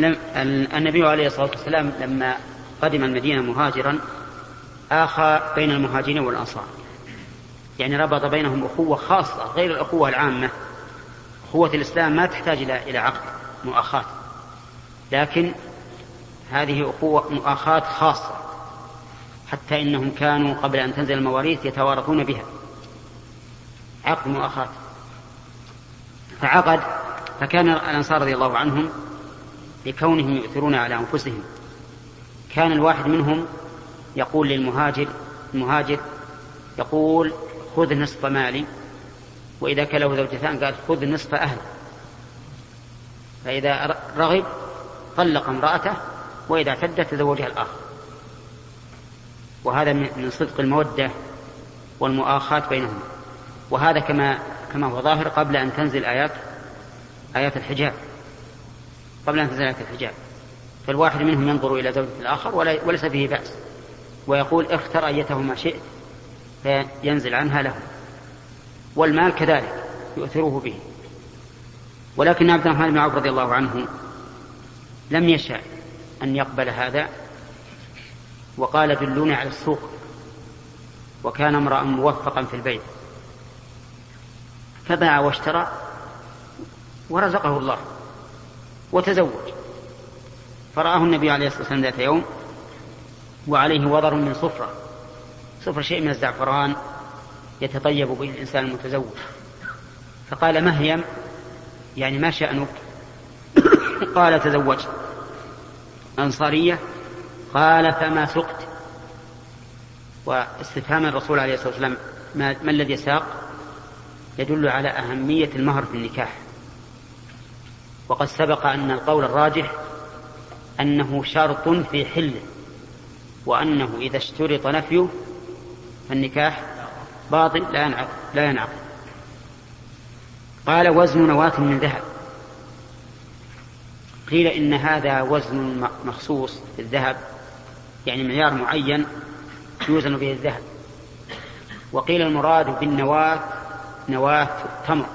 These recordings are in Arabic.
النبي عليه الصلاة والسلام لما قدم المدينة مهاجرا آخى بين المهاجرين والأنصار، يعني ربط بينهم أخوة خاصة غير الأخوة العامة. أخوة الإسلام ما تحتاج إلى عقد مؤاخاة، لكن هذه أخوة مؤاخاة خاصة، حتى إنهم كانوا قبل أن تنزل المواريث يتوارثون بها، عقد مؤاخاة. فكان الأنصار رضي الله عنهم لكونهم يؤثرون على أنفسهم، كان الواحد منهم يقول المهاجر يقول خذ نصف مالي، وإذا كان له زوجتان قال خذ نصف أهل، فإذا رغب طلق امرأته، وإذا اعتدت تزوجها الآخر. وهذا من صدق المودة والمؤاخاة بينهم، وهذا كما هو ظاهر قبل أن تنزل آيات الحجاب. فالواحد منهم ينظر إلى زوجة الآخر وليس فيه بأس، ويقول اختر أيتهما شئت، فينزل عنها له. والمال كذلك يؤثره به. ولكن عبد الرحمن بن عوف رضي الله عنه لم يشاء أن يقبل هذا، وقال دلوني على السوق، وكان امرأ موفقا في البيت، فباع واشترى ورزقه الله وتزوج. فرآه النبي عليه الصلاة والسلام ذات يوم وعليه وضر من صفرة شيء من الزعفران يتطيب به الإنسان المتزوج، فقال مهيم، يعني ما شأنك؟ قال تزوجت. أنصارية. قال فما سقت؟ واستفهام الرسول عليه الصلاة والسلام ما الذي ساق يدل على أهمية المهر في النكاح. وقد سبق أن القول الراجح أنه شرط في حله، وأنه إذا اشترط نفيه فالنكاح باطل لا ينعقد. قال وزن نواة من ذهب. قيل إن هذا وزن مخصوص في الذهب، يعني معيار معين يوزن به الذهب. وقيل المراد بالنواة نواة تمر،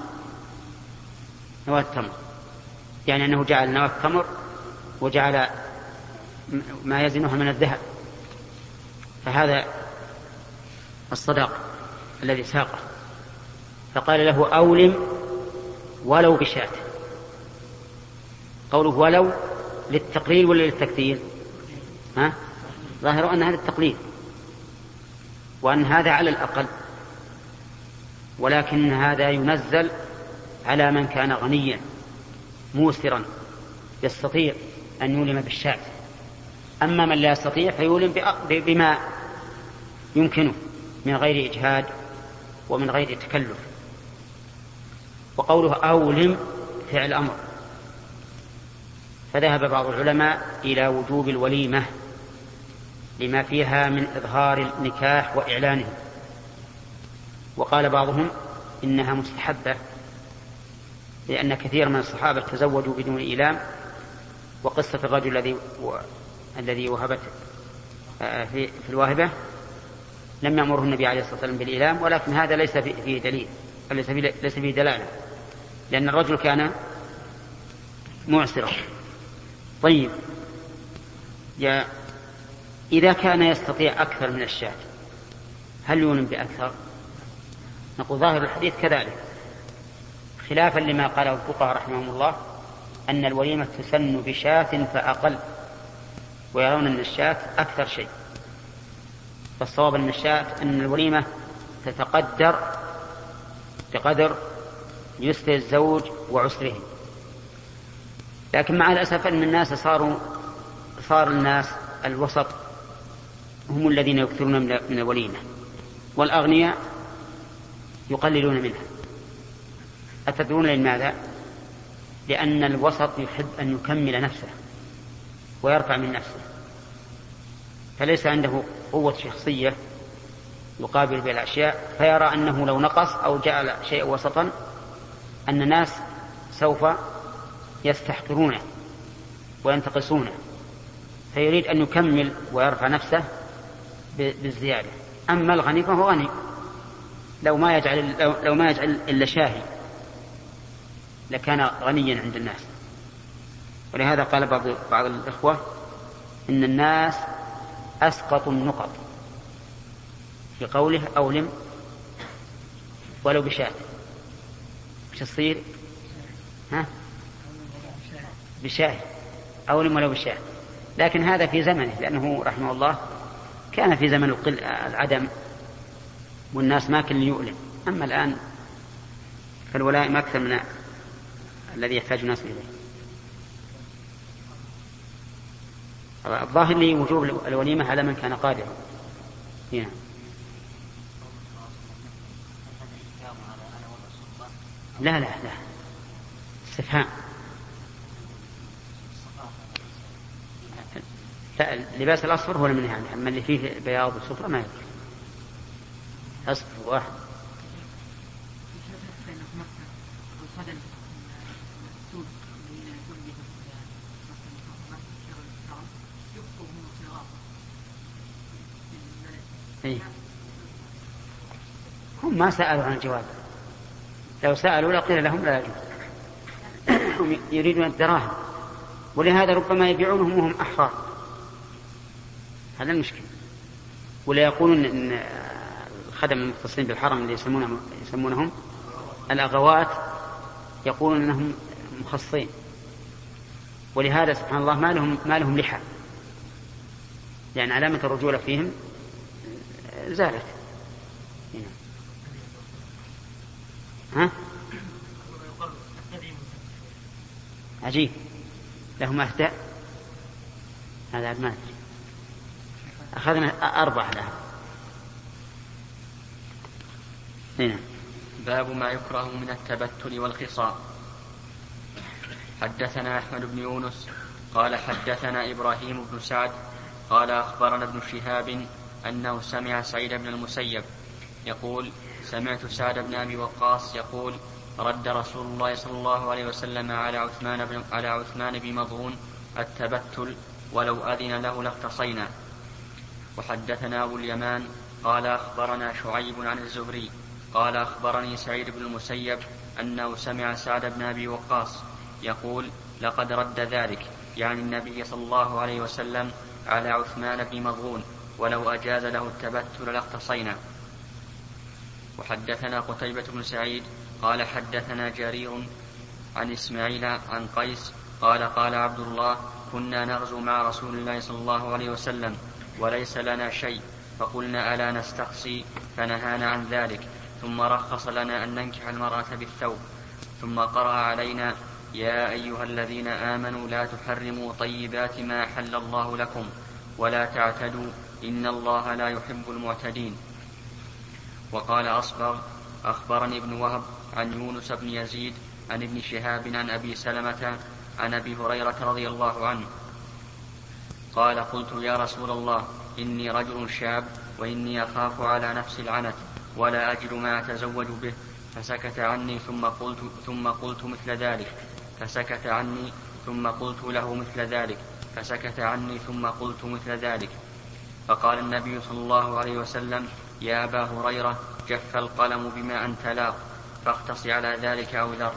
يعني أنه جعل نواة تمر وجعل ما يزنها من الذهب، فهذا الصداق الذي ساقه. فقال له أولم ولو بشاة. قوله ولو للتقليل ولا للتكثير؟ ظاهر أن هذا التقليل، وأن هذا على الأقل، ولكن هذا ينزل على من كان غنيا موسرا يستطيع أن يولم بالشاة. أما من لا يستطيع فيولم بما يمكنه من غير إجهاد ومن غير تكلف. وقوله أولم فعل أمر، فذهب بعض العلماء إلى وجوب الوليمة لما فيها من إظهار النكاح وإعلانه، وقال بعضهم إنها مستحبة، لأن كثير من الصحابة تزوجوا بدون إيلام. وقصة الرجل الذي وهبت في الواهبة لم يأمره النبي عليه الصلاة والسلام بالإيلام، ولكن هذا ليس فيه دليل، ليس فيه دلالة، لأن الرجل كان معسرا. طيب، إذا كان يستطيع أكثر من الشاة هل يولم بأكثر؟ نقول ظاهر الحديث كذلك، خلافا لما قاله الفقهاء رحمهم الله أن الوليمة تسن بشاة فأقل، ويرون أن الشاة أكثر شيء. فالصواب أن الوليمة تتقدر بقدر يسر الزوج وعسره. لكن مع الأسف أن الناس صار الناس الوسط هم الذين يكثرون من الوليمة، والأغنياء يقللون منها. أتدرون لماذا؟ لأن الوسط يحب أن يكمل نفسه ويرفع من نفسه، فليس عنده قوة شخصية يقابل بالأشياء، فيرى أنه لو نقص أو جعل شيء وسطا أن الناس سوف يستحقرونه وينتقصونه، فيريد أن يكمل ويرفع نفسه بالزيادة. أما الغني فهو غني، لو ما يجعل إلا شاهي لكان غنيا عند الناس. ولهذا قال بعض الإخوة إن الناس أسقطوا النقط في قوله أولم ولو بشاة. وش تصير؟ بشاة، أولم ولو بشاة. لكن هذا في زمنه، لأنه رحمه الله كان في زمن العدم والناس ما كل يؤلم. أما الآن فالولائم أكثر من الذي يحتاج الناس إليه. الظاهر لي وجوب الوليمة على من كان قادرا. هنا لا استفهام. لا، اللباس الأصفر هو المنهي عنه، أما اللي فيه بياض وصفرة ما يكفي. أصفر واحد. هم ما سألوا عن الجواب، لو سألوا لقيل لهم لا يجوز. هم يريدون الدراهم، ولهذا ربما يبيعونهم وهم أحرار. هذا المشكلة. ولا يقولون إن الخدم المختصين بالحرم اللي يسمونهم الأغوات يقولون أنهم مخصصين، ولهذا سبحان الله ما لهم لحى، يعني علامة الرجولة فيهم زالت. عجيب، لهم أهداء. هذا ما أدري، أخذنا 4 لها. هنا باب ما يكره من التبتل والخصام. حدثنا أحمد بن يونس قال حدثنا إبراهيم بن سعد قال أخبرنا ابن شهاب أنه سمع سعيد بن المسيب يقول سمعت سعد بن أبي وقاص يقول رد رسول الله صلى الله عليه وسلم على عثمان بن مظعون التبتل ولو أذن له لاختصينا. وحدثنا أبو اليمان قال أخبرنا شعيب عن الزهري قال أخبرني سعيد بن المسيب أنه سمع سعد بن أبي وقاص يقول لقد رد ذلك، يعني النبي صلى الله عليه وسلم، على عثمان بن مظعون ولو أجاز له التبتل لاختصينا. وحدثنا قتيبة بن سعيد قال حدثنا جرير عن إسماعيل عن قيس قال قال عبد الله كنا نغزو مع رسول الله صلى الله عليه وسلم وليس لنا شيء، فقلنا ألا نستقصي، فنهانا عن ذلك، ثم رخص لنا أن ننكح المرأة بالثوب، ثم قرأ علينا يا أيها الذين آمنوا لا تحرموا طيبات ما أحل الله لكم ولا تعتدوا إن الله لا يحب المعتدين. وقال أصبغ أخبرني ابن وهب عن يونس بن يزيد عن ابن شهاب عن أبي سلمة عن أبي هريرة رضي الله عنه قال قلت يا رسول الله إني رجل شاب وإني أخاف على نفسي العنت ولا أجد ما أتزوج به، فسكت عني ثم قلت مثل ذلك، فسكت عني ثم قلت له مثل ذلك، فسكت عني ثم قلت مثل ذلك. فقال النبي صلى الله عليه وسلم يا أبا هريرة جف القلم بما أنت لاق، فاختص على ذلك أو ذر.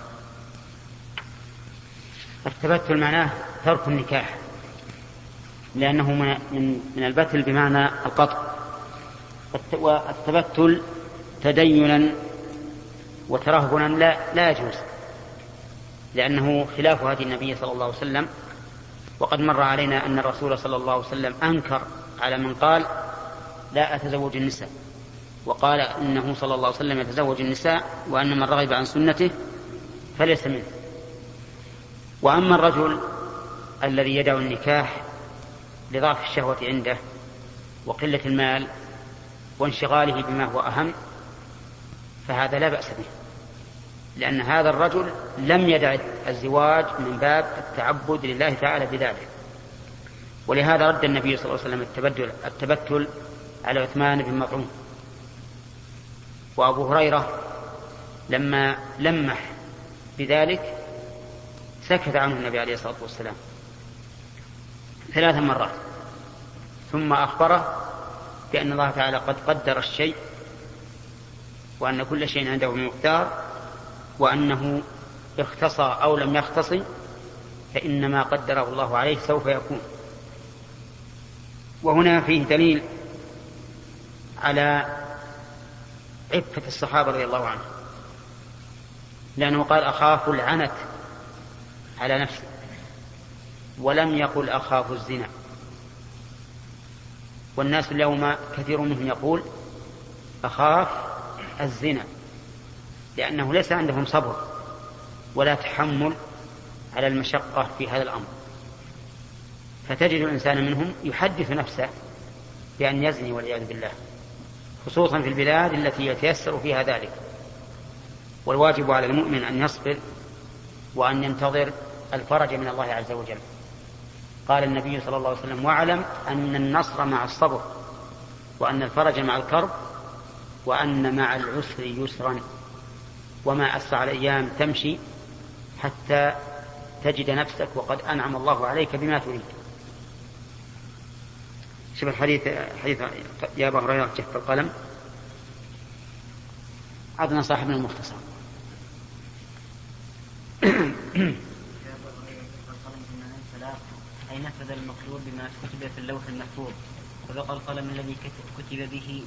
التبتل معناه ترك النكاح، لأنه من البتل بمعنى القطع، والتبتل تدينا وترهبنا لا يجوز، لأنه خلاف هدي النبي صلى الله عليه وسلم. وقد مر علينا أن الرسول صلى الله عليه وسلم أنكر على من قال لا أتزوج النساء، وقال إنه صلى الله عليه وسلم يتزوج النساء، وأن من رغب عن سنته فليس منه. وأما الرجل الذي يدعو النكاح لضعف الشهوة عنده وقلة المال وانشغاله بما هو أهم، فهذا لا بأس به، لأن هذا الرجل لم يدع الزواج من باب التعبد لله تعالى بذلك. ولهذا رد النبي صلى الله عليه وسلم التبتل على عثمان بن مظعون. وأبو هريرة لما لمح بذلك سكت عنه النبي عليه الصلاة والسلام 3 مرات، ثم أخبره بأن الله تعالى قد قدر الشيء، وأن كل شيء عنده بمقدار، وأنه اختصى أو لم يختص فإن ما قدره الله عليه سوف يكون. وهنا فيه دليل على عفة الصحابة رضي الله عنهم، لأنه قال أخاف العنت على نفسه، ولم يقل أخاف الزنا. والناس اليوم كثير منهم يقول أخاف الزنا، لأنه ليس عندهم صبر ولا تحمل على المشقة في هذا الأمر، فتجد الإنسان منهم يحدث نفسه بأن يزني والعياذ بالله، خصوصا في البلاد التي يتيسر فيها ذلك. والواجب على المؤمن أن يصبر وأن ينتظر الفرج من الله عز وجل. قال النبي صلى الله عليه وسلم: واعلم أن النصر مع الصبر، وأن الفرج مع الكرب، وأن مع العسر يسرا، وما أسرع الأيام تمشي حتى تجد نفسك وقد أنعم الله عليك بما تريد. شوف الحديث يا أبا هريرة جف القلم، عدنا صاحبنا المختصر. أي نفذ المقدور بما كتب في اللوح المحفوظ، فبقى القلم الذي كتب به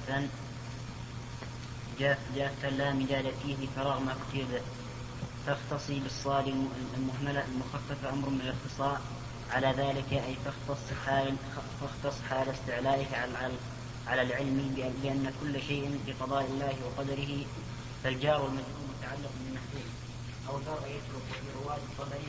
جافا لا مجال فيه فراغ ما كتب به. فاختصي بالصاد المهملة المخففة أمر من الاختصاء على ذلك، أي فاختص حال استعلائك على العلم بأن كل شيء بقضاء الله وقدره، فالجار والمجرور متعلق بالمحذوف. أو ذر يترك في رواد الطبري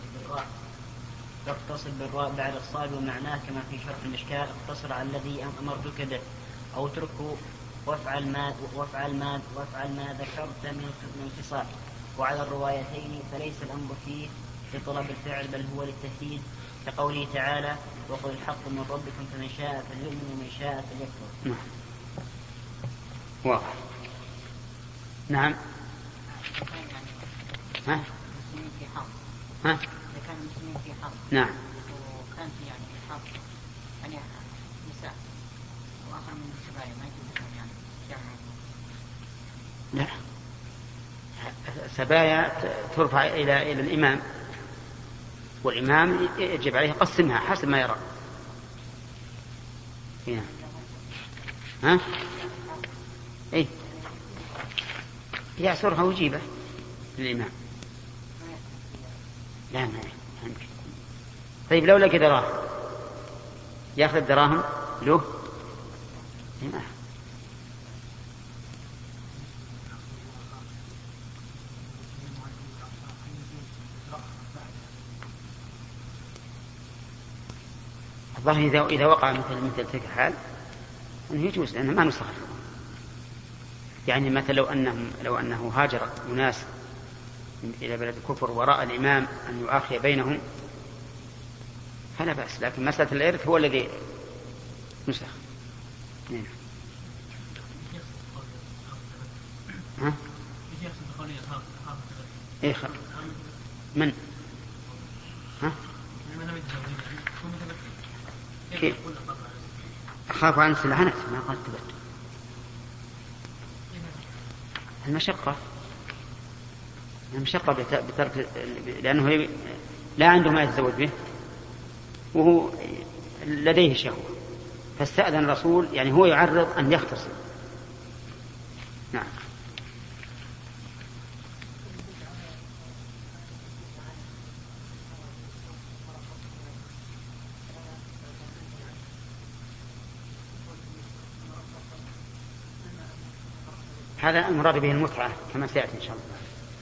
فاقتصر بالراء بعد الصاد ومعناه كما في شرح المشكاة: اقتصر على الذي أمرتك به، أو اتركه وافعل ما ذكرت من خصال. وعلى الروايتين فليس الأمر فيه لطلب الفعل بل هو للتهديد، كقوله تعالى: وقل الحق من ربكم فمن شاء فليؤمن ومن شاء فليكفر. واضح. نعم. ها؟ كان المسلمين في حرب. نعم. وكان في حرب نساء وآخر من الشباب ما يجوز لهم لا، سبايا ترفع إلى الإمام، والإمام يجب عليه قسمها حسب ما يرى. هنا. ها؟ إيه؟ يعصرها ويجيبه للإمام. لا ما يمكن. طيب لو لقى دراهم يأخذ الدراهم له؟ لا. الظاهر إذا وقع مثل تلك الحال أنه يجوز، لأنه ما نسخ. يعني مثلا لو أنه هاجر أناس إلى بلد الكفر وراء الإمام أن يؤاخي بينهم فلا بأس، لكن مسألة الإرث هو الذي نسخ. ها؟ إيه من؟ ها؟ كيف؟ أخاف عن سلعنة ما قد تبت المشقة بترك، لأنه لا عنده ما يتزوج به وهو لديه شهوة، فاستأذن الرسول، يعني هو يعرض أن يختصر. نعم. هذا المراد به المتعة كما سيأتي إن شاء الله.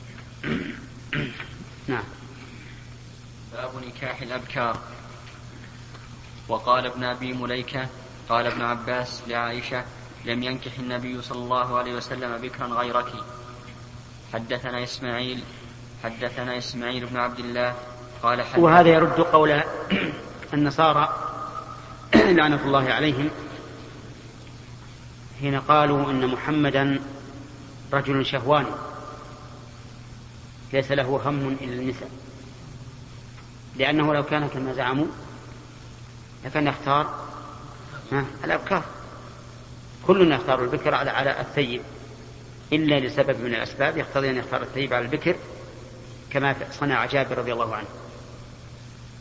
نعم. باب نكاح الأبكار. وقال ابن أبي مليكة قال ابن عباس لعائشة: لم ينكح النبي صلى الله عليه وسلم بكرا غيرك. حدثنا إسماعيل بن عبد الله قال وهذا يرد قول النصارى لعنة الله عليهم حين قالوا إن محمدا رجل شهواني ليس له هم إلا النساء، لأنه لو كان كما زعموا لكان يختار الأبكار، كلنا يختار البكر على الثيب، إلا لسبب من الأسباب يقتضي أن يختار الثيب على البكر كما صنع جابر رضي الله عنه.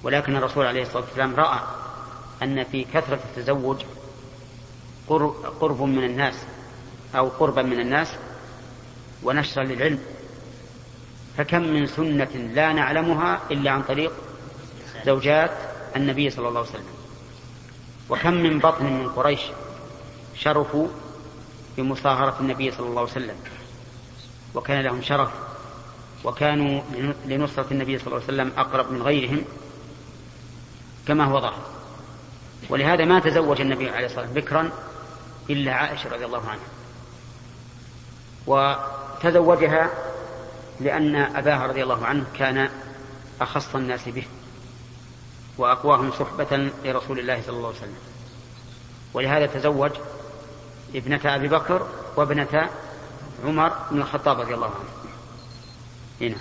ولكن الرسول عليه الصلاة والسلام رأى أن في كثرة التزوج قرب من الناس أو قربا من الناس ونشرا للعلم، فكم من سنة لا نعلمها إلا عن طريق زوجات النبي صلى الله عليه وسلم، وكم من بطن من قريش شرفوا بمصاهرة النبي صلى الله عليه وسلم وكان لهم شرف وكانوا لنصرة النبي صلى الله عليه وسلم أقرب من غيرهم كما هو ظاهر. ولهذا ما تزوج النبي عليه الصلاة والسلام بكرا إلا عائشة رضي الله عنها، وتزوجها لأن أباها رضي الله عنه كان أخص الناس به وأقواهم صحبة لرسول الله صلى الله عليه وسلم، ولهذا تزوج ابنة أبي بكر وابنة عمر بن الخطاب رضي الله عنه. هنا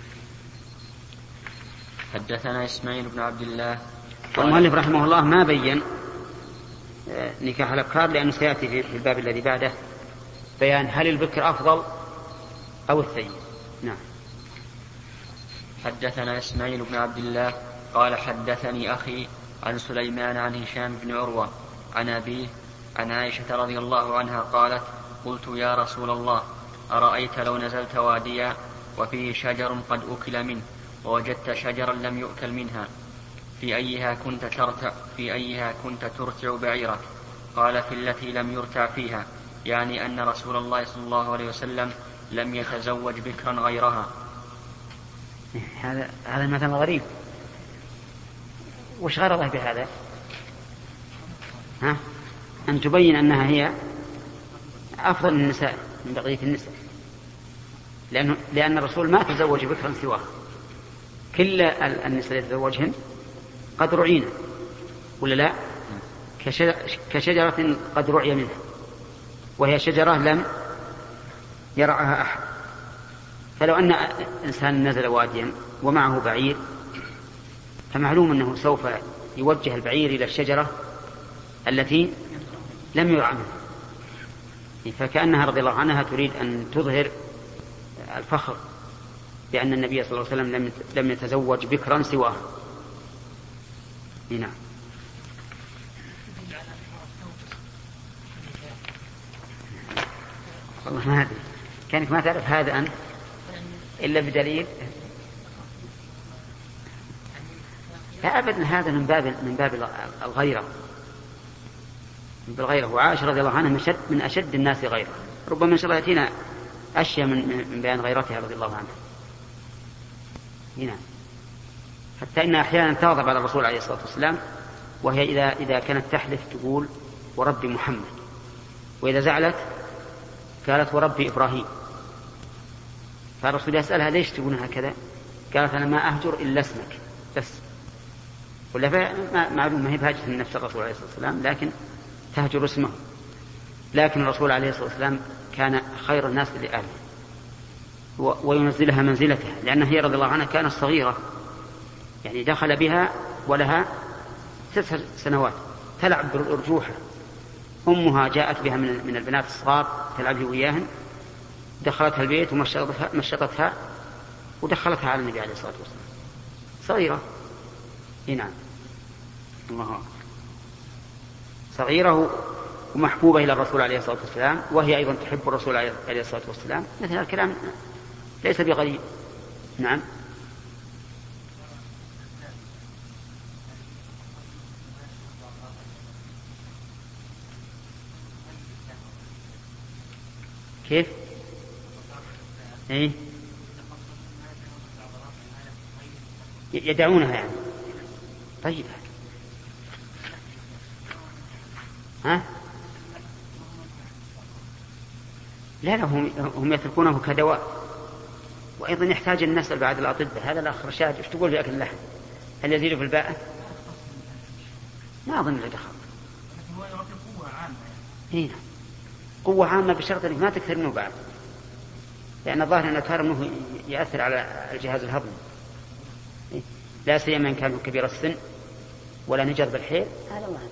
حدثنا إسماعيل بن عبد الله. والمؤلف رحمه الله ما بين نكاح الأبكار لأنه سيأتي في الباب الذي بعده بيان هل البكر أفضل أو الثيب. نعم. حدثنا إسماعيل بن عبد الله قال حدثني أخي عن سليمان عن هشام بن عروة عن أبيه عن عائشة رضي الله عنها قالت قلت يا رسول الله أرأيت لو نزلت واديا وفيه شجر قد أكل منه ووجدت شجرا لم يؤكل منها في أيها كنت ترتع بعيرك؟ قال في التي لم يرتع فيها، يعني أن رسول الله صلى الله عليه وسلم لم يتزوج بكرا غيرها. هذا المثل غريب. وش غرضه بهذا؟ أن تبين أنها هي أفضل النساء من بقية النساء، لأن الرسول ما تزوج بكرا سواه، كل النساء يتزوجهن قد رعينا ولا لا؟ كشجرة قد رعي منها، وهي شجرة لم يرعها أحد. فلو أن إنسان نزل واديا ومعه بعير فمعلوم أنه سوف يوجه البعير إلى الشجرة التي لم يرع منها، فكأنها رضي الله عنها تريد أن تظهر الفخر بأن النبي صلى الله عليه وسلم لم يتزوج بكرا سواه. نعم. والله ما أدري، كانك ما تعرف هذا أنت إلا بدليل. لا أبدا، هذا من باب الغيرة، بالغيرة. وعائشة رضي الله عنها من أشد الناس غيرة، ربما إن شاء الله يأتينا أشياء من بيان غيرتها رضي الله عنها. هنا حتى إن أحيانا تغضب على الرسول عليه الصلاة والسلام، وهي إذا كانت تحلف تقول ورب محمد، وإذا زعلت قالت ورب إبراهيم. فالرسول يسألها ليش تقول هكذا؟ قالت أنا ما أهجر إلا اسمك بس. ولا معلوم ما هي بهاجة من نفس الرسول عليه الصلاة والسلام، لكن تهجر اسمه. لكن الرسول عليه الصلاة والسلام كان خير الناس لأهله وينزلها منزلتها، لأنها هي رضي الله عنها كانت صغيرة، يعني دخل بها ولها 9 سنوات تلعب بالأرجوحة. أمها جاءت بها من البنات الصغار تلعب وياهن، دخلتها البيت ومشطتها ودخلتها على النبي عليه الصلاة والسلام صغيرة. نعم، الله صغيرة ومحبوبة إلى الرسول عليه الصلاة والسلام، وهي أيضا تحب الرسول عليه الصلاة والسلام. مثل الكلام ليس بغريب. نعم. كيف؟ إيه؟ يدعونها يعني. طيب لا هم يتركونه كدواء، وأيضا يحتاج الناس بعد الأطباء. هذا الأخ رشاد إيش تقول في أكل اللحم؟ هل يزيد في الباء؟ ما أظن له دخل. هنا قوة عامة بشرط أنك ما تكثر منه بعد، لأن الظاهر أن الكثار منه يأثر على الجهاز الهضمي، لا سيما إن كان كبير السن ولا نجر بالحيل. هذا الله.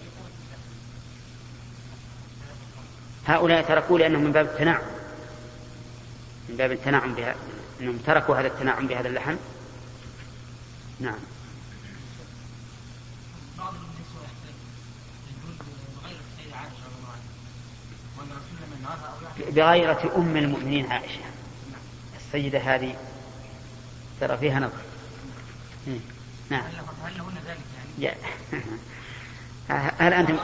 هؤلاء تركوا لأنهم من باب التنعم بها، أنهم تركوا هذا التنعم بهذا اللحم. نعم. بغيرة أم المؤمنين عائشة السيدة هذه ترى فيها نظر. نعم. هل لهن ذلك يعني؟ هل أنتم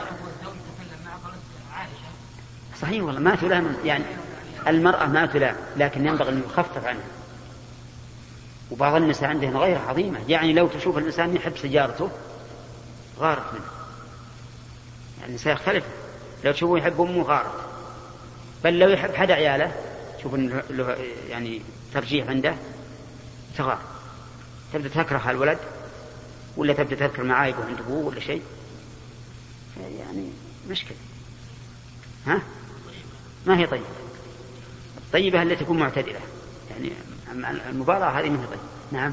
صحيح والله ما تلام يعني المرأة ما تلام لكن ينبغي أن يخفف عنها. وبعض النساء عندهن غير عظيمة يعني لو تشوف الإنسان يحب سيارته غارت منه. يعني النساء يختلف لو تشوفه يحب أمه غارت بل لو يحب حد عياله شوف له يعني ترجيح عنده تغار تبدأ تكره الولد ولا تبدأ تذكر معايبه عند أبوه ولا شيء يعني مشكلة. ها ما هي طيبة. الطيبة التي تكون معتدلة يعني المباراة هذه ما هي طيبة. نعم.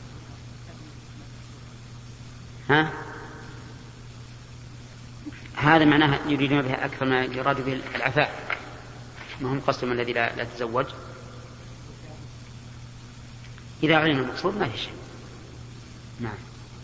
ها هذا معناها يريدون بها أكثر ما يراد به العفاء ما هم قصدهم الذي لا تزوج. إذا علم المقصود ما في شيء. نعم.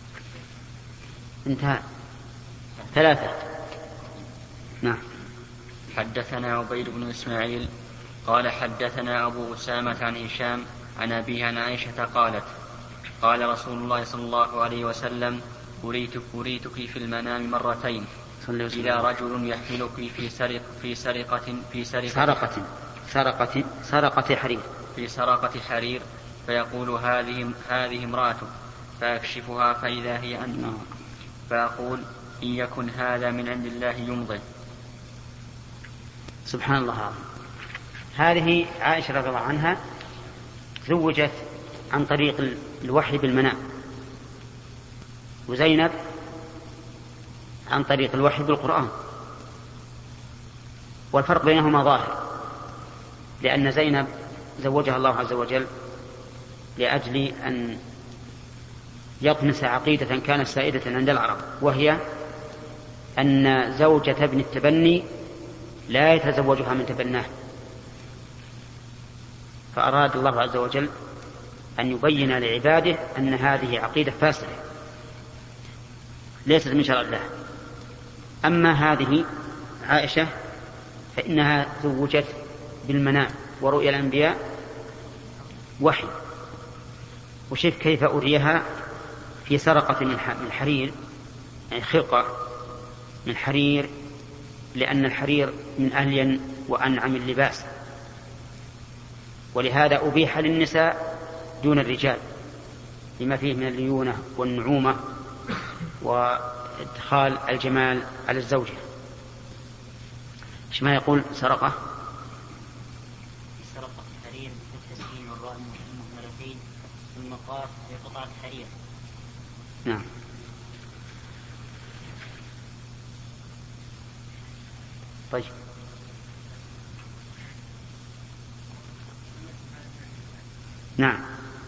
انتهى. 3. نعم. حدثنا عبيد بن إسماعيل قال حدثنا أبو أسامة عن هشام عن أبيه عن عائشة قالت قال رسول الله صلى الله عليه وسلم أريتك في المنام مرتين إذا رجل يحملك في سرقة حرير فيقول هذه امرأتك فأكشفها فإذا هي أنت فأقول إن يكن هذا من عند الله يمضي. سبحان الله. هذه عائشة رضي الله عنها زوجت عن طريق الوحي بالمنام وزينب عن طريق الوحي بالقرآن والفرق بينهما ظاهر لأن زينب زوجها الله عز وجل لأجل أن يطمس عقيدة كانت سائدة عند العرب وهي أن زوجة ابن التبني لا يتزوجها من تبناه فأراد الله عز وجل أن يبين لعباده أن هذه عقيدة فاسدة ليست من شرع الله. أما هذه عائشة فإنها زوجت بالمنام ورؤيا الأنبياء وحي وشوف كيف أريها في سرقة من حرير يعني خرقة من حرير لأن الحرير من ألين وأنعم اللباس ولهذا أبيح للنساء دون الرجال لما فيه من الليونة والنعومة وادخال الجمال على الزوجة. ما يقول سرقة حرير بالتسكين والراء المهملتين ثم قاف بقطعة حرير. نعم. طيب نعم.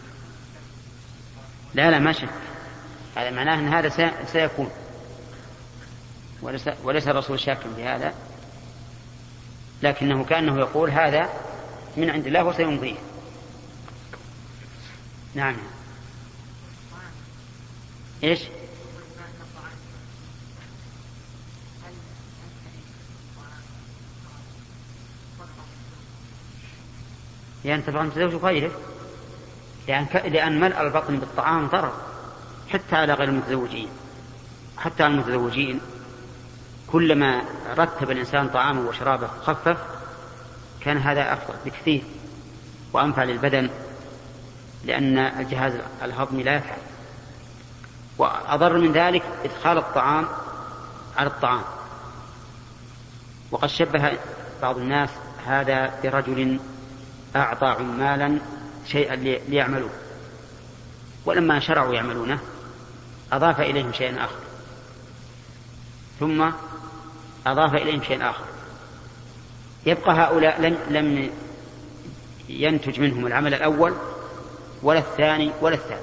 لا ما شك هذا معناه أن هذا سيكون وليس الرسول شاكا بهذا لكنه كأنه يقول هذا من عند الله وسيمضيه. نعم. إيش يعني طبعا تزوج غيره لأن ملء البطن بالطعام ضرر حتى على غير المتزوجين. حتى المتزوجين كلما رتب الإنسان طعامه وشرابه خفف كان هذا أفضل بكثير وأنفع للبدن لأن الجهاز الهضمي لا يفعل. وأضر من ذلك إدخال الطعام على الطعام. وقد شبه بعض الناس هذا برجل أعطى عمالا شيئا ليعملوه ولما شرعوا يعملونه أضاف إليهم شيئا آخر ثم أضاف إليهم شيئا آخر يبقى هؤلاء لم ينتج منهم العمل الأول ولا الثاني ولا الثالث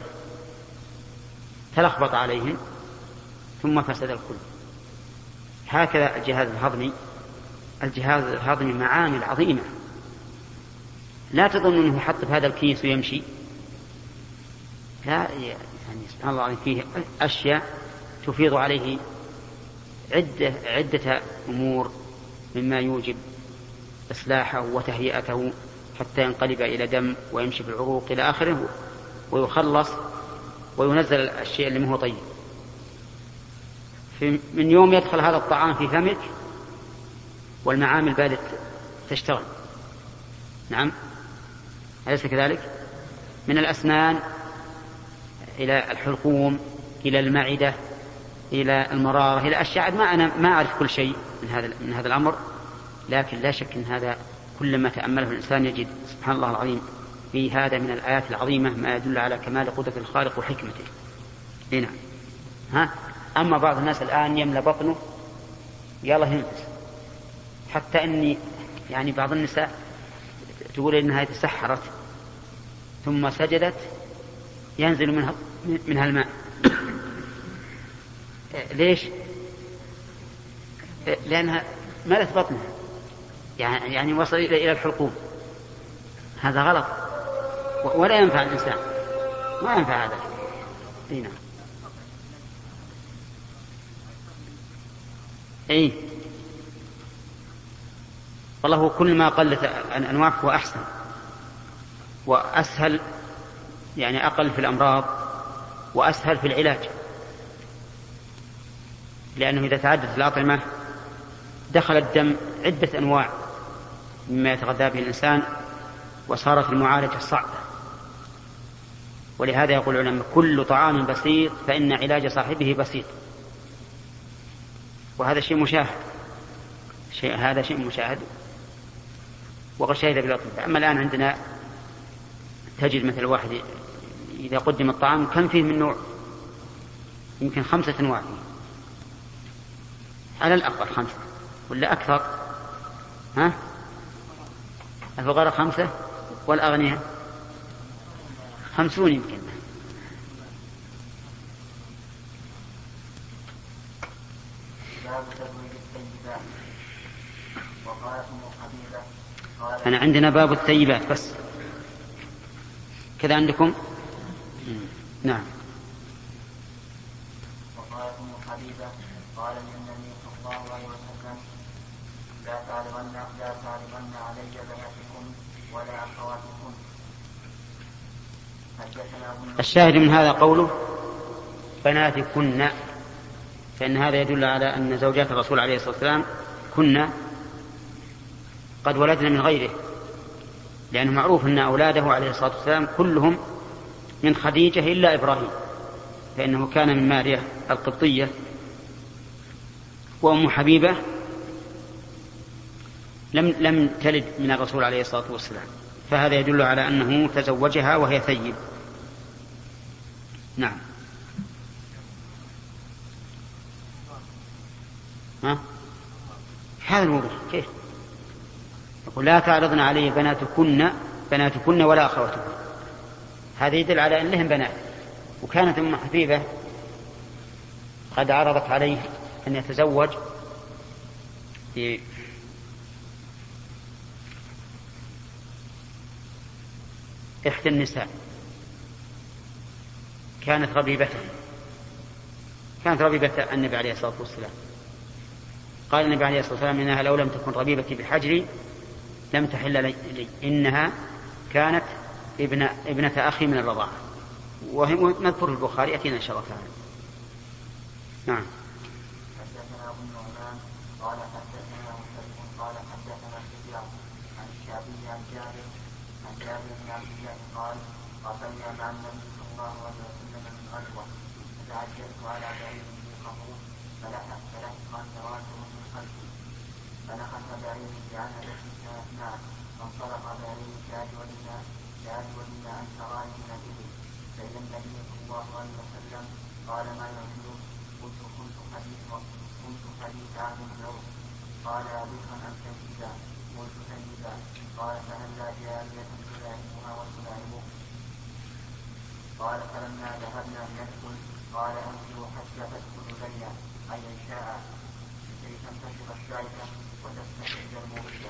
تلخبط عليهم ثم فسد الكل. هكذا الجهاز الهضمي معامل عظيمة لا تظن أنه يحط في هذا الكيس ويمشي لا يعني سبحان الله فيه أشياء تفيض عليه عدة أمور مما يوجب إصلاحه وتهيئته حتى ينقلب إلى دم ويمشي في العروق إلى آخره ويخلص وينزل الشيء اللي هو طيب. من يوم يدخل هذا الطعام في فمك والمعامل بدأت تشتغل. نعم أليس كذلك؟ من الأسنان إلى الحلقوم إلى المعدة إلى المرارة إلى أشياء أنا ما أعرف كل شيء من هذا الأمر، لكن لا شك أن هذا كلما تأمله الإنسان يجد سبحان الله العظيم في هذا من الآيات العظيمة ما يدل على كمال قدرة الخالق وحكمته. نعم. أما بعض الناس الآن يملى بطنه يلا ينفس، حتى أني يعني بعض النساء تقول إنها تسحرت ثم سجدت ينزل منها الماء. ليش؟ لأنها ملت بطنها يعني وصل إلى الحلقوم. هذا غلط ولا ينفع الإنسان، ما ينفع هذا. نعم. والله كل ما قلت الأنواع هو أحسن وأسهل، يعني أقل في الأمراض وأسهل في العلاج، لأنه إذا تعددت الأطعمة دخل الدم عدة أنواع مما يتغذى به الإنسان وصارت المعالجة صعبة. ولهذا يقول العلماء كل طعام بسيط فإن علاج صاحبه بسيط، وهذا شيء مشاهد، هذا شيء مشاهد وقد شهد بالأطباء. أما الآن عندنا تجد مثل واحد إذا قدم الطعام كم فيه من نوع، يمكن 5 أنواع فيه على الأقل 5 ولا أكثر. الفقراء 5 والأغنياء 50 يمكن. أنا عندنا باب الطيبات بس كذا عندكم. نعم. وقالت أم حبيبة قال للنبي صلى الله عليه وسلم لا تعرضن علي بناتكم ولا أخواتكم. الشاهد من هذا قوله بناتكن، فإن هذا يدل على أن زوجات الرسول عليه الصلاة والسلام كنا قد ولدنا من غيره، لأنه معروف أن أولاده عليه الصلاة والسلام كلهم من خديجة إلا إبراهيم، فإنه كان من ماريا القبطية. وأم حبيبة لم تلد من الرسول عليه الصلاة والسلام، فهذا يدل على أنه تزوجها وهي ثيب. نعم. هذا الوضوح كيف يقول لا تعرضن علي بناتكن ولا أخواتكن، هذا يدل على أن لهم بنات. وكانت أم حبيبة قد عرضت عليه أن يتزوج إحدى النساء كانت ربيبة النبي عليه الصلاة والسلام. قال النبي عليه الصلاة والسلام إنها لو لم تكن ربيبتي بحجري لم تحل لي، إنها كانت ابنة أخي من الرضاعة، وهي مذكور في البخاري أتينا إن شاء الله تعالى. نعم. حدثنا أبو النعمان قال حدثنا مسلم قال حدثنا سفيان عن الشعبي عن جابر بن عبد الله قال قاتلنا مع النبي صلى الله عليه وسلم من غزوة فتعجلت على بعير في قبور فلحق سواته من خلفي فنخس بعيري بعنبة فأثناء فانطلق بعيري كأجودنا عن شرائع من الإبل فإذا النبي صلى الله عليه وسلم قال ما يعجبك؟ كنت حديث عهد اليوم. قال أبيك أم سيدا؟ قلت سيدا. قال فهلا جارية تلاعبها وتلاعبه؟ قال فلما ذهبنا لندخل قال أنزلوا حتى تدخلوا ليلا أي شاء لكي تنتشر الشعثة وتستفيد المغية.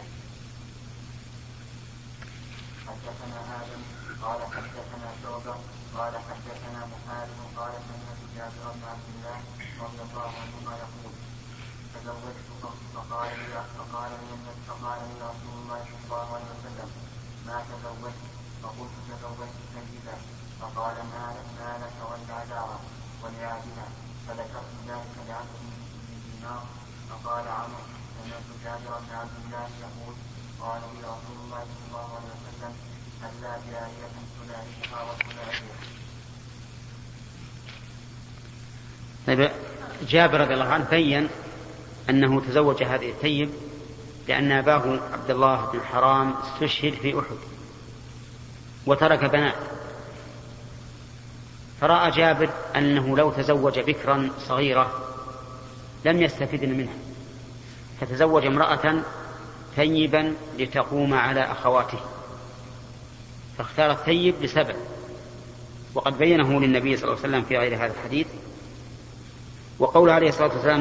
حدثنا آدم قال حدثنا شعبة قال حدثنا محارب قال سمعت جابر بن عبد الله رضي الله عنهما يقول جابر بن عبد الله يقول قال لي رسول الله صلى الله عليه وسلم هلا جارية تلاعبها وتلاعبها. طيب جابر رضي الله عنه بين أنه تزوج هذه الثيب لأن أباه عبد الله بن حرام استشهد في أحد وترك بنات، فرأى جابر أنه لو تزوج بكرا صغيرة لم يستفدن منها، فتزوج امرأة ثيبا لتقوم على أخواته، فاختار الثيب لسبب، وقد بينه للنبي صلى الله عليه وسلم في غير هذا الحديث. وقول عليه الصلاة والسلام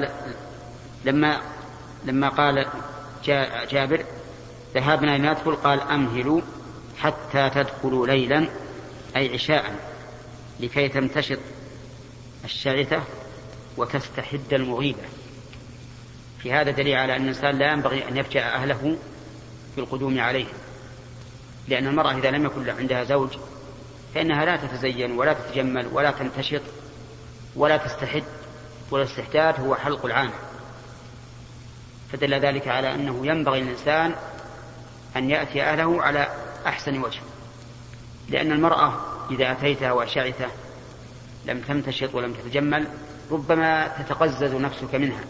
لما قال جابر ذهبنا لندخل قال أمهلوا حتى تدخلوا ليلا أي عشاء لكي تمتشط الشعثة وتستحد المغيبة. في هذا دليل على أن الإنسان لا ينبغي أن يفجأ أهله بالقدوم عليه، لأن المرأة إذا لم يكن عندها زوج فإنها لا تتزين ولا تتجمل ولا تنتشط ولا تستحد، والاستحداد هو حلق العانة. فدل ذلك على أنه ينبغي للإنسان أن يأتي أهله على أحسن وجه، لأن المرأة إذا أتيتها وشعثة لم تمتشط ولم تتجمل ربما تتقزز نفسك منها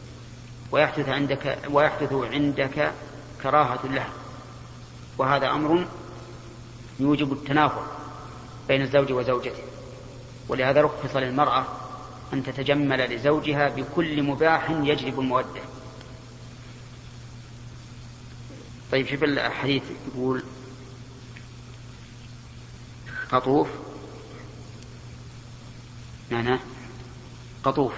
ويحدث عندك كراهة لها، وهذا أمر يوجب التنافر بين الزوج وزوجته، ولهذا رخص للمرأة أن تتجمل لزوجها بكل مباح يجلب المودة. طيب شوف الحديث يقول قطوف، معناه قطوف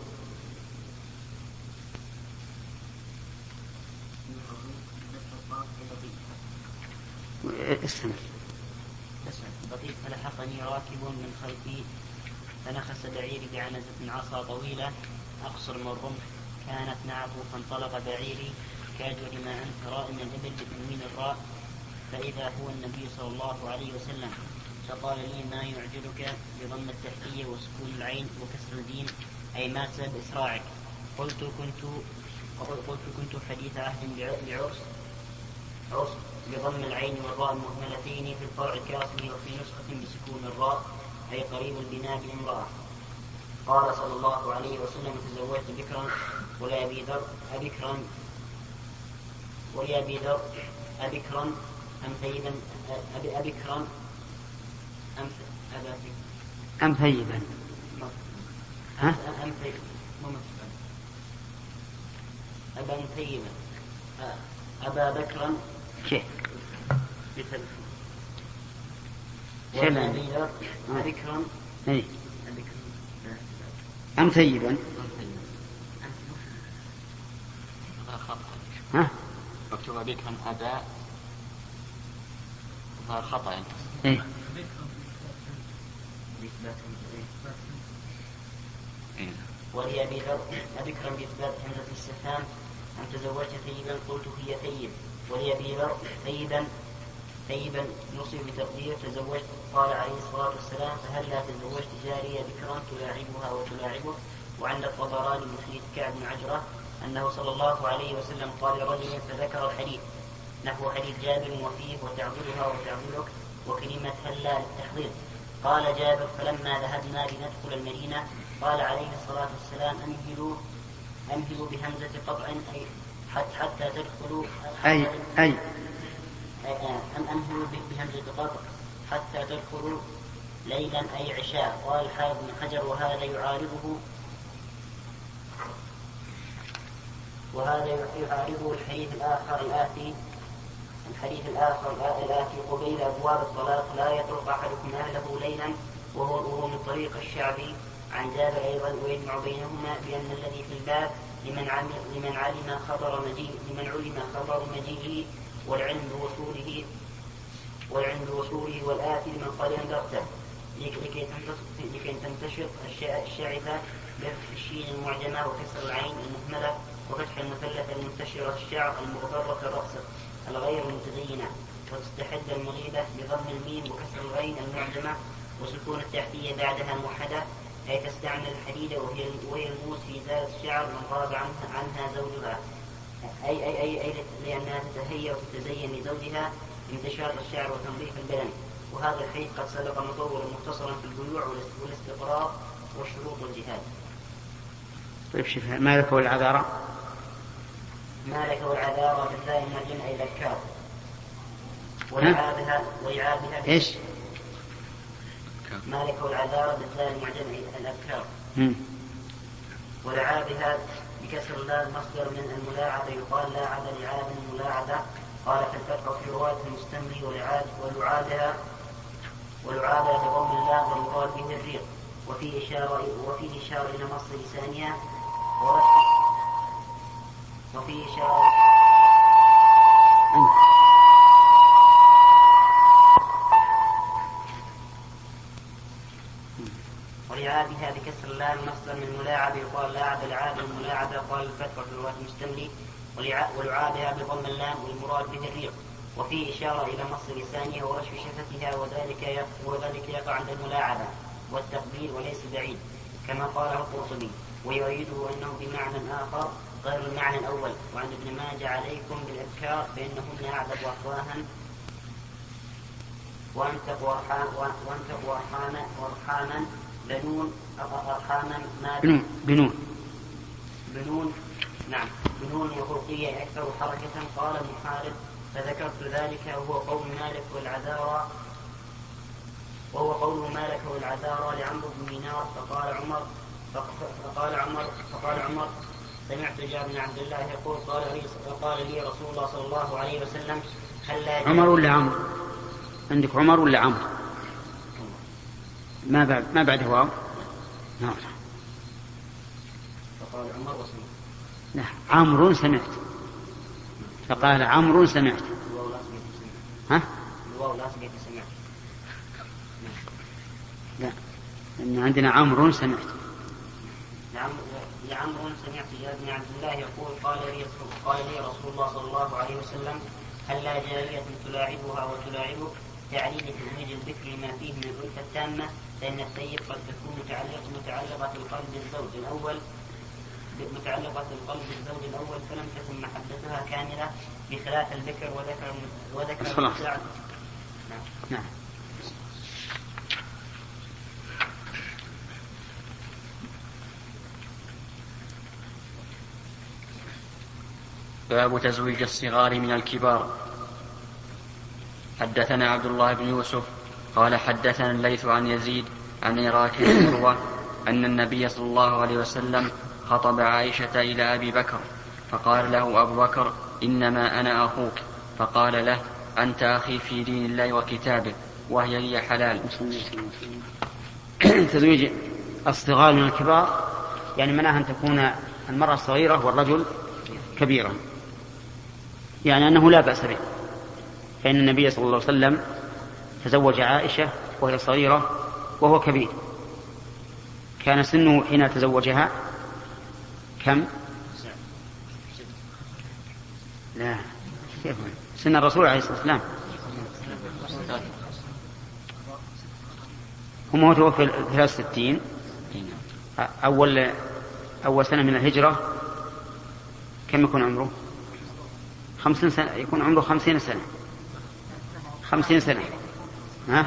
اسمه لطيف. فلحقني راكب من خلفي فنخس بعيري بعنزة عصا طويلة أقصر من الرمح كانت معه، فانطلق بعيري كأجود ما أنت راء من الإبل بتنوين الراء، فإذا هو النبي صلى الله عليه وسلم، فقال لي ما يعجلك بضم التحتية وسكون العين وكسر الدين أي ما سبب إسراعك؟ قلت كنت حديث عهد بعرس بضم العين والراء المهملتين في الفرع الكاسم، وفي نسخة بسكون الراء أي قريب البناء بالامرأة. قال صلى الله عليه وسلم تزوجت بكرا ولأبي ذر أبكرا أم ثيبا أبكرا أم ثيبا أبا ثيبا أبا بكرا كيف وأبي ذر أبكرا أم ثيبا مكتوب بكرا أبا ظهر خطأ إيه؟ ولأبي ذر أبكرا بإثبات همزة الاستفهام أم تزوجت ثيبا قلت هي ثيب. ولأبي ذر ثيبا نصب بتقدير تزوجت. قال عليه الصلاة والسلام فهلا تزوجت جارية بكرا تلاعبها وتلاعبه. وعند الطبراني من حديث كعب بن عجرة أنه صلى الله عليه وسلم قال لرجل فذكر الحديث نحو حديث جابر وفيه وتعضلها وتعضلك وكلمة هلا للتحضير. قال جابر فلما ذهبنا لندخل المدينة قال عليه الصلاة والسلام أمهلوا بهمزة قطع أي حتى تدخلوا أمهلوا بهمزة قطع حتى تدخلوا ليلا أي عشاء. قال الحافظ بن حجر وهذا يعارضه الحديث الآخر الآتي قبيل أبواب الطلاق لا يطرق أحدكم أهله ليلا وهو من طريق الشعبي عن جابر أيضا، ويجمع بينهما بأن الذي في الباب لمن علم خبر مجيئه والعلم بوصوله والآتي لمن قد أنذرته لكي تنتشط الشعثة بفتح الشين المعجمة وكسر العين المهملة وفتح المثلثة المنتشرة الشعر المغبرة الرأس الغير المتزينة، وتستحد المغيبة بضم الميم وكسر الغين المعجمة وسكون التحتية بعدها الموحدة أي تستعمل الحديدة وهي الموس في ذات الشعر من غاب عنها زوجها أي لأنها تتهيأ وتتزين لزوجها انتشار الشعر وتنظيف البدن. وهذا الحديث قد سبق مطولا مختصرا في البيوع والاستقرار والشروط والجهاد. طيب شوف مالك والعذارى. مالك والعذارى بالذال من الجمع إلى الكاف وإعادها إيش؟ مالك والعذارى بالذال معجم إلى الأبكار ولعابها بكسر اللام مصدر من الملاعبة يقال لاعب لعاب الملاعبة. قال في الفتح في رواية المستملي ولعابها بضم اللام والمراد به الريق وفيه إشارة إلى مص لسانها وفيه إشارة ولعابها بكسر اللام مصدر من الملاعبة يقال لاعب لعاب الملاعبة. قال الفتح في رواية المستملي ولعابها بضم اللام والمراد به الريق وفيه إشارة إلى مص لسانها ورشف شفتها وذلك يقع عند الملاعبة والتقبيل وليس بعيد كما قاله القرطبي ويؤيده أنه بمعنى آخر غير المعنى الأول. وعن ابن ماجه عليكم بالأبكار فإنهن أعذب أفواها وأنتقوا أرحاما بنون أرحاما ما بنون نعم بنون وخلقية أكثر حركة. قال محارب فذكرت ذلك وهو قول مالك والعذارى لعمرو بن دينار. فقال عمر سمعت جابر بن عبد الله يقول قال لي رسول الله صلى الله عليه وسلم هل لا عمر ولا عمرو؟ عندك عمر ولا عمرو؟ ما بعده واو. نعم. فقال عمر وسمعت. لا عمرو سمعت. فقال عمرو سمعت. ها؟ الواو لا سمعت. لا إن عندنا عمرو سمعت. لعمرو سمعت جابر بن عبد الله يقول قال لي رسول الله صلى الله عليه وسلم هل لا جارية تلاعبها وتلاعبك تعليل تزويج الذكر لما فيه من الألفة التامة فإن السيد قد تكون متعلقة القلب بالزوج الأول فلم تكن محبتها كاملة بخلاف الذكر وذكر نعم. باب تزويج الصغار من الكبار. حدثنا عبد الله بن يوسف قال حدثنا الليث عن يزيد عن عراك بن عروة أن النبي صلى الله عليه وسلم خطب عائشة إلى أبي بكر فقال له أبو بكر إنما أنا أخوك فقال له أنت أخي في دين الله وكتابه وهي لي حلال. تزويج الصغار من الكبار يعني منها أن تكون المرأة صغيرة والرجل كبيرا يعني أنه لا بأس به. فإن النبي صلى الله عليه وسلم تزوج عائشة وهي صغيرة وهو كبير. كان سنه حين تزوجها كم؟ لا كيف سن الرسول عليه الصلاة والسلام هم توفي في 63 أول سنة من الهجرة. كم يكون عمره؟ 50 سنة. يكون عمره 50 سنة. 50 سنة. ها؟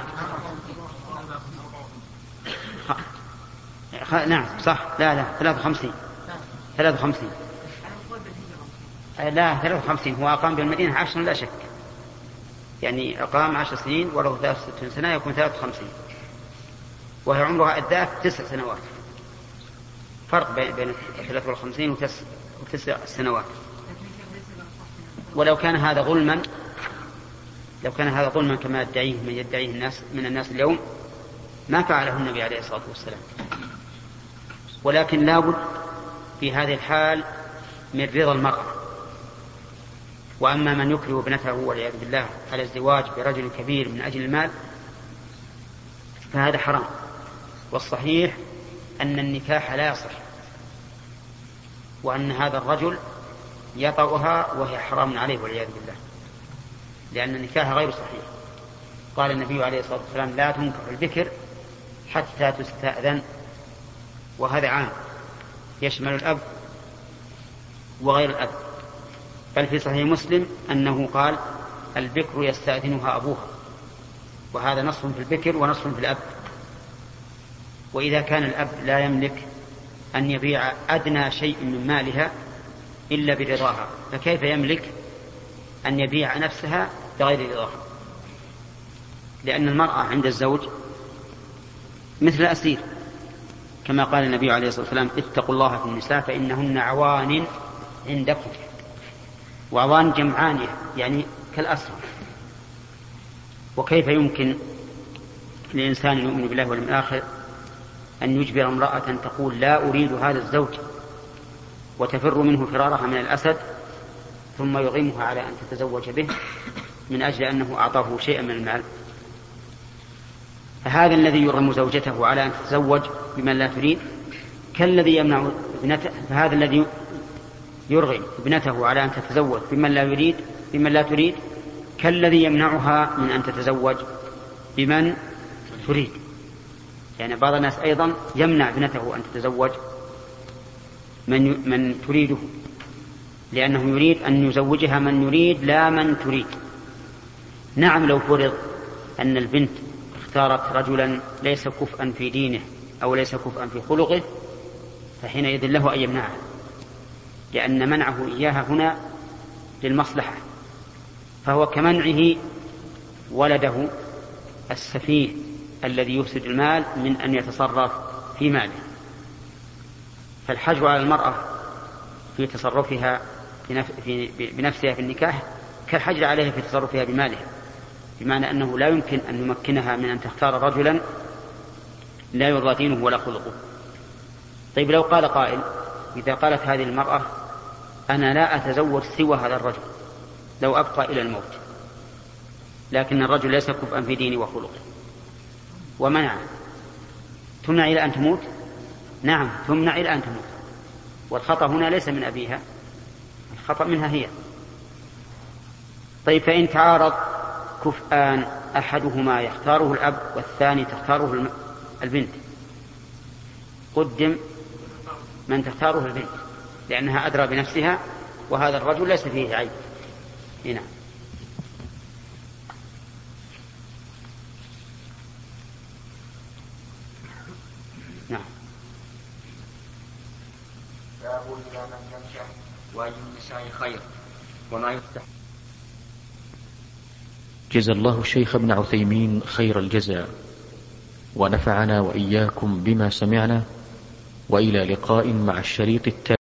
نعم صح. لا 53. لا 53. هو أقام بالمدينة 10 لا شك يعني أقام 10 سنين ولو 63 سنة يكون 53 وهي عمرها الذات 9 سنوات. فرق بين 53 و9 سنوات. ولو كان هذا ظلما كما يدعيه من يدعيه الناس من الناس اليوم ما فعله النبي عليه الصلاة والسلام. ولكن لابد في هذه الحال من رضا المرأة. وأما من يكره ابنته والعياذ بالله على الزواج برجل كبير من أجل المال فهذا حرام. والصحيح أن النكاح لا يصح وأن هذا الرجل يطأها وهي حرام عليه والعياذ بالله لأن النكاح غير صحيح. قال النبي عليه الصلاة والسلام لا تنكح البكر حتى تستأذن. وهذا عام يشمل الأب وغير الأب بل في صحيح مسلم أنه قال البكر يستأذنها أبوها، وهذا نص في البكر ونص في الأب. وإذا كان الأب لا يملك أن يبيع أدنى شيء من مالها إلا برضاها، فكيف يملك أن يبيع نفسها بغير رضاها؟ لأن المرأة عند الزوج مثل الأسير، كما قال النبي عليه الصلاة والسلام اتقوا الله في النساء فإنهن عوان عندكم. وعوان جمعانية يعني كالأسرى. وكيف يمكن لإنسان يؤمن بالله واليوم الآخر أن يجبر امرأة تقول لا أريد هذا الزوج وتفر منه فرارها من الأسد، ثم يغمها على أن تتزوج به من أجل أنه أعطاه شيئا من المال؟ فهذا الذي يرغم زوجته على أن تتزوج بمن لا تريد كالذي يمنع ابنته، فهذا الذي يرغم ابنته على أن تتزوج بمن لا تريد كالذي يمنعها من أن تتزوج بمن تريد. يعني بعض الناس أيضا يمنع ابنته أن تتزوج من تريده، لأنه يريد أن يزوجها من يريد لا من تريد. نعم، لو فرض أن البنت اختارت رجلا ليس كفءا في دينه أو ليس كفءا في خلقه، فحينئذ له أن يمنعها، لأن منعه إياها هنا للمصلحة، فهو كمنعه ولده السفيه الذي يفسد المال من أن يتصرف في ماله. فالحجر على المرأة في تصرفها بنفسها في النكاح كالحجر عليها في تصرفها بمالها، بمعنى أنه لا يمكن أن يمكنها من أن تختار رجلا لا يرضى دينه ولا خلقه. طيب لو قال قائل إذا قالت هذه المرأة أنا لا أتزوج سوى هذا الرجل لو أبقى إلى الموت، لكن الرجل ليس كفءا في دينه وخلقه، ومنع، تمنع إلى أن تموت؟ نعم تمنع إلى أن تموت. والخطأ هنا ليس من أبيها، الخطأ منها هي. طيب فإن تعارض كفءان أحدهما يختاره الأب والثاني تختاره البنت، قدم من تختاره البنت لأنها أدرى بنفسها، وهذا الرجل ليس فيه عيب. هنا نعم. باب إلى من ينشأ وأي النساء خير وما يفتح. جزا الله الشيخ ابن عثيمين خير الجزاء، ونفعنا وإياكم بما سمعنا، وإلى لقاء مع الشريط التالي.